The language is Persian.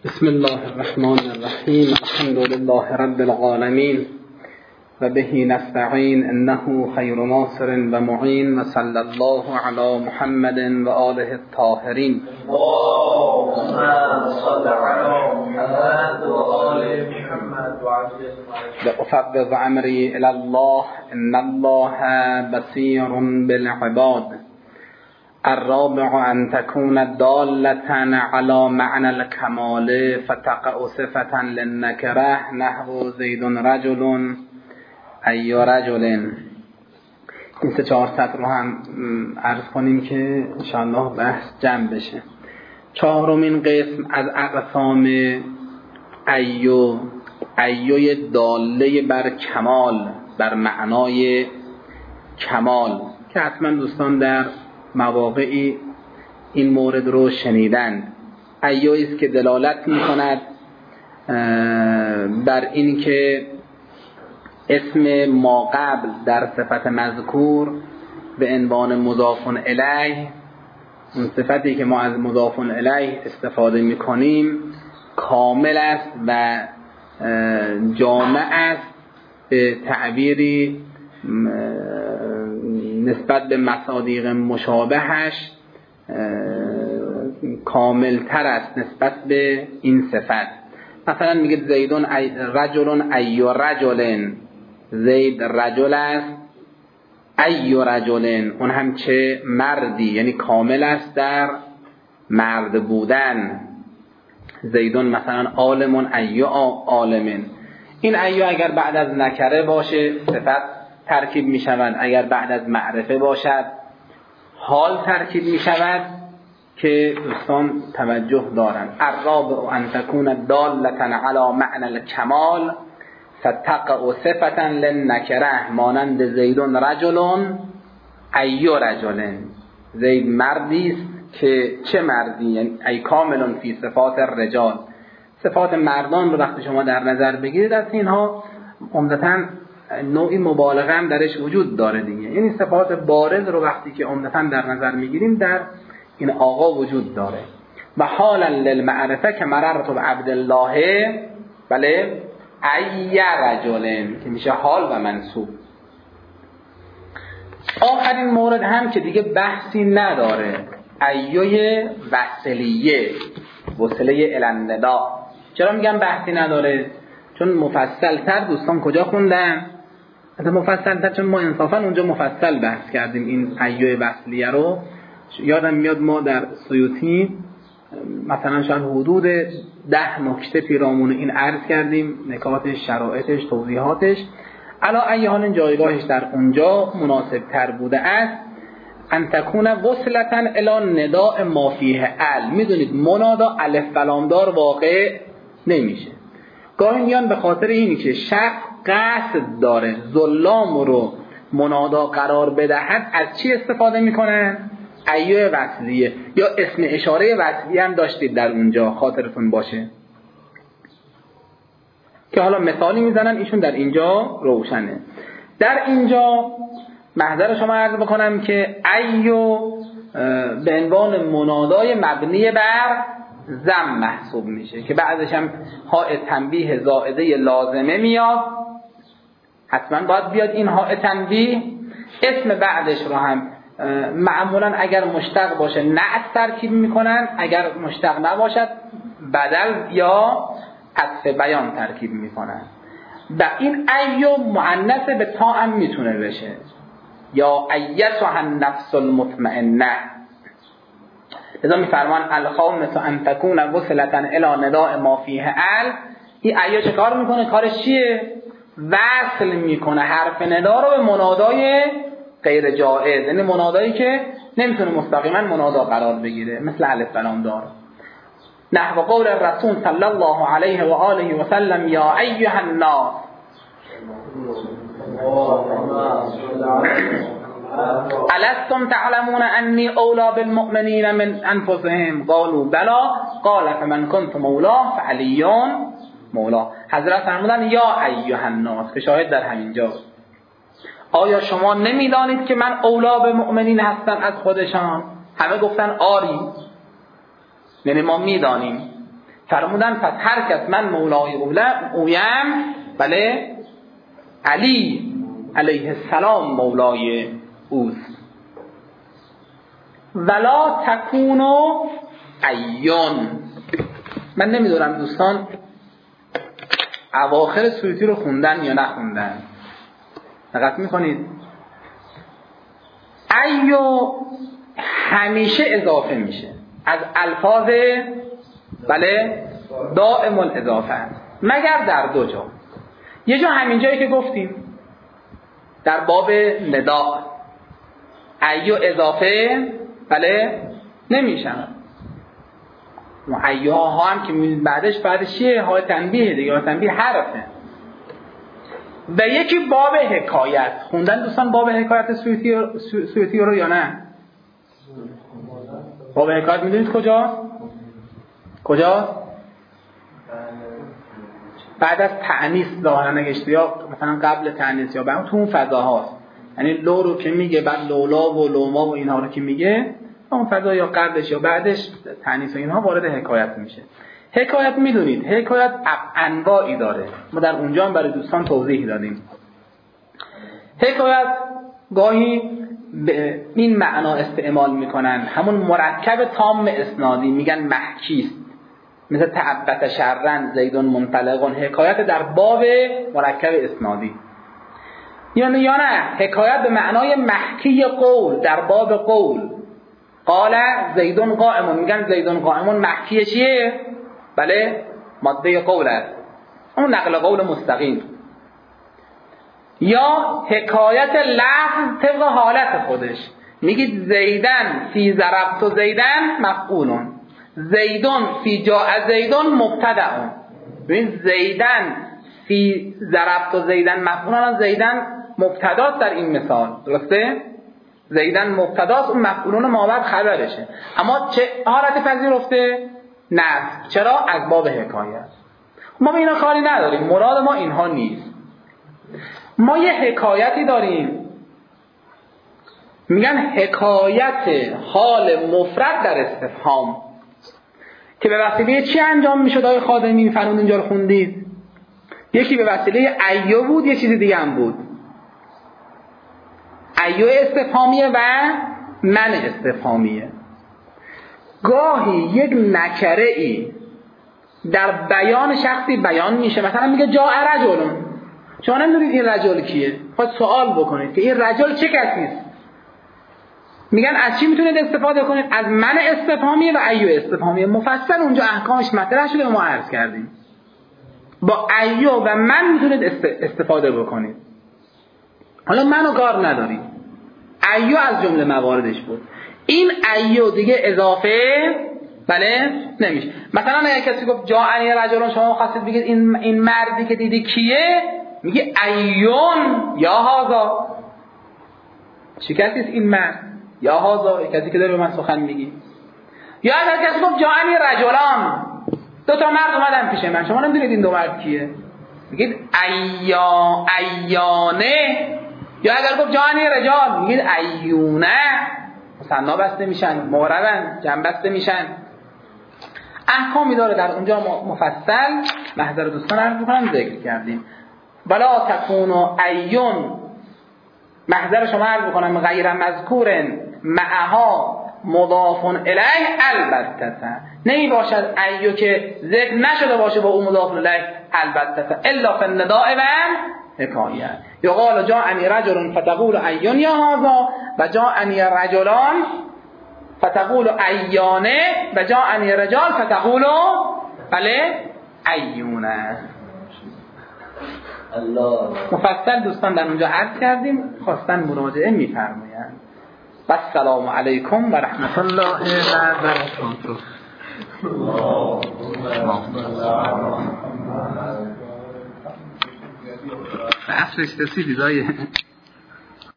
بسم الله الرحمن الرحیم. الحمد لله رب العالمین و به نستعین انه خیر ناصر و معین و صلی الله علی محمد و آله الطاهرین. اللهم صل علی محمد و آل محمد و افوض امری الی الله ان الله بصیر بالعباد. الرابع أن تكون دالة على معنى الكمال فتقع صفة للنكرة نحو زيد رجل أي رجل. این 3-4 سطر رو هم عرض کنیم که انشاءالله بحث جمع بشه. 4مین قسم از اقسام ایوی داله بر کمال، بر معنای کمال، که حتما دوستان در مواقعی این مورد رو شنیدن. ایویی است که دلالت می‌کند بر این که اسم ما قبل در صفت مذکور به عنوان مضاف الیه، اون صفتی که ما از مضاف الیه استفاده می‌کنیم، کامل است و جامع است به تعبیری نسبت به مصادیق مشابهش کاملتر است نسبت به این صفت. مثلا میگه زیدون رجل ای رجل، زید رجل است، ای رجل اون هم چه مردی، یعنی کامل است در مرد بودن. زیدون مثلا عالم ای عالم. این ای اگر بعد از نکره باشه صفت ترکیب می شود، اگر بعد از معرفه باشد حال ترکیب می شود، که دوستان توجه دارند. الرابع ان تكون دالة على معنى الكمال فتقع صفة للنکره مانند زید رجل ای رجل. زید مردی است که چه مردی، یعنی ای کامل فی صفات الرجال. صفات مردان رو وقتی شما در نظر بگیرید، از اینها عمدتاً نوعی مبالغه هم درش وجود داره دیگه، یعنی صفات بارز رو وقتی که عمدتاً در نظر میگیریم در این آقا وجود داره. و حالا للمعرفه که مررت بعبدالله، بله، ای رجل که میشه حال و منصوب. آخرین مورد هم که دیگه بحثی نداره، ایوی وصلیه، وصله النداء. چرا میگم بحثی نداره؟ چون مفصل تر دوستان کجا خوندن؟ مفصل تر چون ما انصافا اونجا مفصل بحث کردیم این ایوی وصلیه رو. یادم میاد ما در سیوطی مثلا شاید حدود 10 نکته پیرامون این عرض کردیم، نکاتش، شرایطش، توضیحاتش. علا ای حال جایگاهش در اونجا مناسب تر بوده است. ان تکون وصلتا الی نداء ما فیه ال. میدونید منادا الف و دار واقع نمیشه. گاهی میان به خاطر اینی که شخص قصد داره ظلام رو منادا قرار بدهد، از چی استفاده میکنن؟ ایوه وصلیه، یا اسم اشاره وصلیه هم داشتید در اونجا، خاطرتون باشه که حالا مثالی میزنن ایشون در اینجا روشنه. در اینجا محضر شما عرض بکنم که ایو به عنوان منادای مبنی بر ضم محسوب میشه، که بعدش هم هاء تنبیه زائده لازمه میاد، حتما باید بیاد این هاء تنبیه. اسم بعدش رو هم معمولا اگر مشتق باشه نعت ترکیب میکنن، اگر مشتق نباشد بدل یا عطف بیان ترکیب میکنن. و این ایو مؤنث به تا هم میتونه بشه، یا ایتها النفس المطمئنه. لذا میفرمان الخامس ان تكون وصلة الى نداء ما فیه ال. این ایو چه کار میکنه؟ کارش چیه؟ وصل میکنه حرف ندا رو به منادای غیر جائز، یعنی منادایی که نمیتونه مستقیما منادا قرار بگیره، مثل الف و لام دار. نحو قول الرسول صلی الله علیه و آله و سلم یا ایها الناس الستم تعلمون انی اولا بالمؤمنین من انفسهم قالوا بلا قال فمن كنت مولاه فعلی مولا. حضرت فرمودن یا ایها الناس، که شاهد در همینجا. آیا شما نمیدانید که من اولا به مؤمنین هستم از خودشان؟ همه گفتن آری، یعنی ما میدانیم. فرمودن پس هر کس من مولای اویم، بله، علی علیه السلام مولای اوست. ولا تکونو ایون. من نمیدونم دوستان اواخر سیوطی رو خوندن یا نخوندن، دقت میکنید ایو همیشه اضافه میشه از الفاظ، بله، دائم الاضافه است، مگر در دو جا. یه جا همین جایی که گفتیم در باب نداء ایو اضافه، بله، نمیشن. و ایوها هم که بعدش چیه؟ های تنبیه دیگه، های تنبیه حرفه. و یکی باب حکایت خوندن دوستان، باب حکایت سیوطی رو یا نه؟ باب حکایت میدونید کجاست؟ بعد از تأنیث ظاهرا نگشته، یا مثلا قبل تأنیث، یا بعد تو اون فضاهاست. یعنی لو رو که میگه، بعد لولا و لوما و اینها رو که میگه، اون فضا یا قبلش یا بعدش تأنیث و اینها وارد حکایت میشه. حکایت میدونید حکایت انواعی داره، ما در اونجا هم برای دوستان توضیح دادیم. حکایت گاهی به این معنا استعمال میکنن، همون مرکب تام اسنادی، میگن محکیست، مثل تعبت شرن زیدون منطلقون، حکایت در باب مرکب اسنادی. یا نه حکایت به معنای محکی قول در باب قول، قال زیدون قائمون، میگن زیدون قائمون محکی چیه؟ بله، ماده قول است، اون نقل قول مستقیم. یا حکایت لفظ طبق حالت خودش، میگید زیدن فی ضربت و زیدن مفعولون، زیدون فی جاء زیدون مبتدأ. ببین زیدن فی ضربت و زیدن مفعولون، زیدن مبتداست در این مثال، درسته؟ زیدن مبتداست، اون مفعولون ما بعد خبرشه. اما چه حالتی پذیرفته؟ نصب. چرا؟ از باب حکایت. ما به اینا کاری نداریم، مراد ما اینها نیست. ما یه حکایتی داریم میگن حکایت حال مفرد در استفهام، که به وسیله چی انجام میشد؟ آقای خادمی فرمود اینجا رو خوندید، یکی به وسیله ایو بود، یه چیز دیگه هم بود، ایو استفهامیه و من استفهامیه. گاهی یک نکره ای در بیان شخصی بیان میشه، مثلا میگه جاء رجلون، شما نمیدونید این رجل کیه، خواهد سوال بکنید که این رجل چه کسی است. میگن از چی میتونید استفاده کنید؟ از من استفهامیه و ایو استفهامیه. مفصل اونجا احکامش مطرح شده و ما عرض کردیم. با ایو و من میتونید استفاده بکنید. حالا منو کار نداریم، ایو از جمله مواردش بود. این ایو دیگه اضافه، بله، نمیشه. مثلا اگه کسی گفت جاءنی رجلون، شما خواستید بگید این مردی که دیدی کیه؟ میگه ایون یا هازا، چه کسی است این مرد؟ یا هازا، کسی که داره به من سخن میگی. یا اگر کسی گفت جاءنی رجلان، دو تا مرد اومدن پیش من، شما نمیدونید این دو مرد کیه، میگید ایانه. یا اگر گفت جاءنی رجال، میگید ایونه. مثنا بسته میشن، معربن، جمع بسته میشن. احکامی داره در اونجا مفصل، محضر دوستان عرض میکنم ذکر کردیم. ولا تکونو ایون، محضر شما عرض میکنم غیر مذکور معها مضاف الیه البته، نمی باشد ایو که ذکر نشده باشه با اون مضاف الیه البته، الا فی النداء و حکایت. یقال جاءنی رجل فتقول ایون یا هذا، و جاءنی رجلان فتقول ایانه، و جاءنی رجال فتقول بله ایونه. مفصل دوستان در اونجا عرض کردیم، خواستن مراجعه میفرمایند. السلام علیکم و رحمت الله و برکاته. به عصرش رسیدید آیه